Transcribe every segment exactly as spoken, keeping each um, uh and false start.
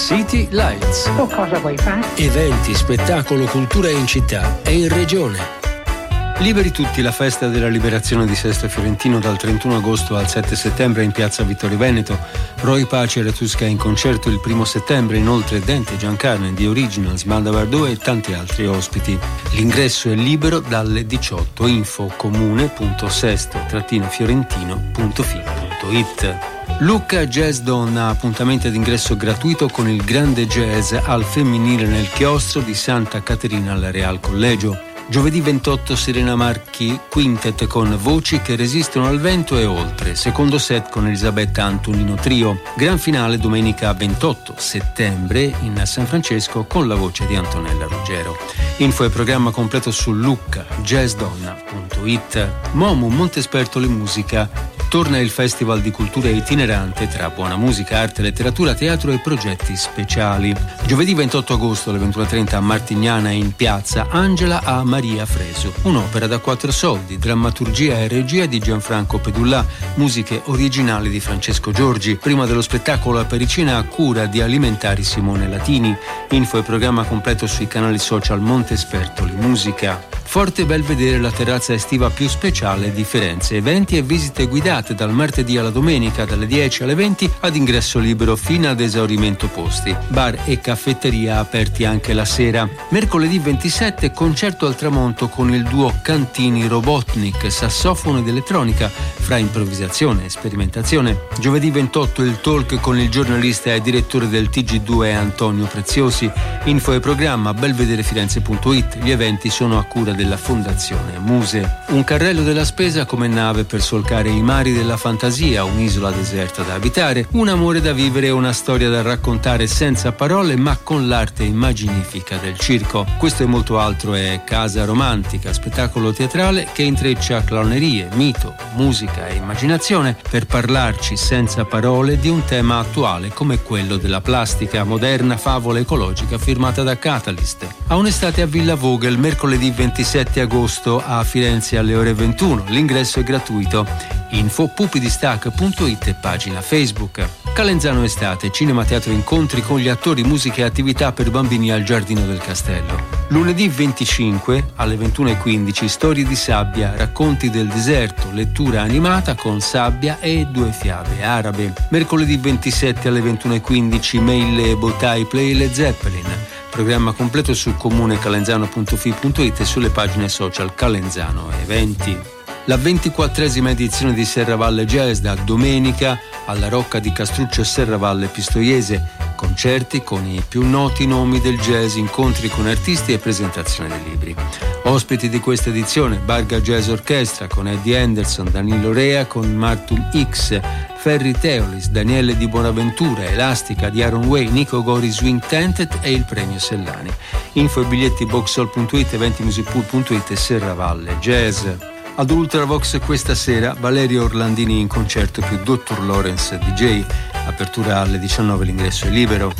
City Lights. O cosa vuoi fare? Eventi, spettacolo, cultura in città e in regione. Liberi tutti, la festa della liberazione di Sesto Fiorentino dal trentuno agosto al sette settembre in piazza Vittorio Veneto. Roy Pace e Ratusca in concerto il primo settembre, inoltre Dente, Giancarlo, The Originals, Banda Bardot e tanti altri ospiti. L'ingresso è libero dalle diciotto. Info comune punto sesto fiorentino punto fi punto it. Lucca Jazz Donna, appuntamento d'ingresso gratuito con il grande jazz al femminile nel chiostro di Santa Caterina al Real Collegio. Giovedì ventotto Serena Marchi Quintet con Voci che resistono al vento e oltre, secondo set con Elisabetta Antonino Trio. Gran finale domenica ventotto settembre in San Francesco con la voce di Antonella Ruggero. Info e programma completo su lucca jazz donna punto it. Momu Montespertoli Musica. Torna il Festival di Cultura Itinerante tra buona musica, arte, letteratura, teatro e progetti speciali. Giovedì ventotto agosto alle ventuno e trenta a Martignana in piazza Angela a Maria Fresu. Un'opera da quattro soldi, drammaturgia e regia di Gianfranco Pedullà, musiche originali di Francesco Giorgi. Prima dello spettacolo a Pericina a cura di Alimentari Simone Latini. Info e programma completo sui canali social Montespertoli Musica. Forte Belvedere, la terrazza estiva più speciale di Firenze. Eventi e visite guidate dal martedì alla domenica dalle dieci alle venti ad ingresso libero fino ad esaurimento posti. Bar e caffetteria aperti anche la sera. Mercoledì ventisette concerto al tramonto con il duo Cantini Robotnik, sassofono ed elettronica fra improvvisazione e sperimentazione. Giovedì ventotto il talk con il giornalista e direttore del T G due Antonio Preziosi. Info e programma belvederefirenze punto it. Gli eventi sono a cura della Fondazione Muse. Un carrello della spesa come nave per solcare i mari della fantasia, un'isola deserta da abitare, un amore da vivere e una storia da raccontare senza parole ma con l'arte immaginifica del circo. Questo e molto altro è Casa Romantica, spettacolo teatrale che intreccia clownerie, mito, musica e immaginazione per parlarci senza parole di un tema attuale come quello della plastica, moderna favola ecologica firmata da Catalyst. A un'estate a Villa Vogel, mercoledì ventisette agosto a Firenze alle ore ventuno. L'ingresso è gratuito. Info pupidistac punto it e pagina Facebook. Calenzano Estate, cinema, teatro, incontri con gli attori, musica e attività per bambini al Giardino del Castello. Lunedì venticinque alle ventuno e quindici Storie di sabbia, racconti del deserto, lettura animata con sabbia e due fiabe arabe. Mercoledì ventisette alle ventuno e quindici Mail e Botai Play Led Zeppelin. Programma completo su comune calenzano punto fi punto it e sulle pagine social Calenzano Eventi. La ventiquattresima edizione di Serravalle Jazz da domenica alla Rocca di Castruccio Serravalle Pistoiese. Concerti con i più noti nomi del jazz, incontri con artisti e presentazione dei libri. Ospiti di questa edizione: Barga Jazz Orchestra con Eddie Anderson, Danilo Rea con Martum X, Ferri Teolis, Daniele Di Bonaventura, Elastica di Aaron Way, Nico Gori Swing Tented e il premio Sellani. Info e biglietti boxhall punto it, eventimusicpool punto it e Serravalle Jazz. Ad Ultravox questa sera Valerio Orlandini in concerto più dottor Lawrence D J. Apertura alle diciannove, l'ingresso è libero.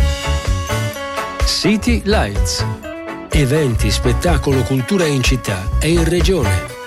City Lights. Eventi, spettacolo, cultura in città e in regione.